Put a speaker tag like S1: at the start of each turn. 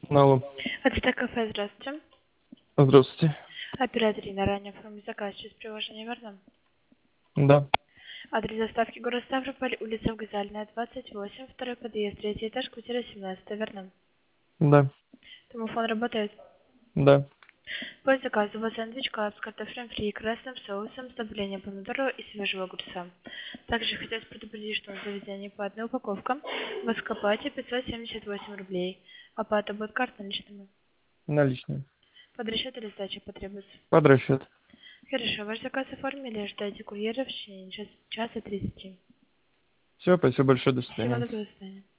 S1: Алло.
S2: Это кафе, здравствуйте.
S1: Здравствуйте.
S2: Оператор на ранее оформить заказ через приложение, верно?
S1: Да.
S2: Адрес доставки город Ставрополь, улица Газальная, 28, второй подъезд, третий этаж, квартира 17, верно?
S1: Да.
S2: Домофон работает.
S1: Да.
S2: По заказу у вас сэндвич клаб с картофелем фри, красным соусом, с добавлением помидора и свежего огурца. Также хотелось предупредить, что на заведение по одной упаковкам в Аскопате 578 рублей. Оплата будет картой наличными.
S1: Наличные.
S2: Под расчет или сдача потребуется?
S1: Под расчет.
S2: Хорошо, ваш заказ оформили, ждайте курьера в течение часа 30.
S1: Все, спасибо большое, до
S2: Всего
S1: свидания.
S2: доброго, до свидания.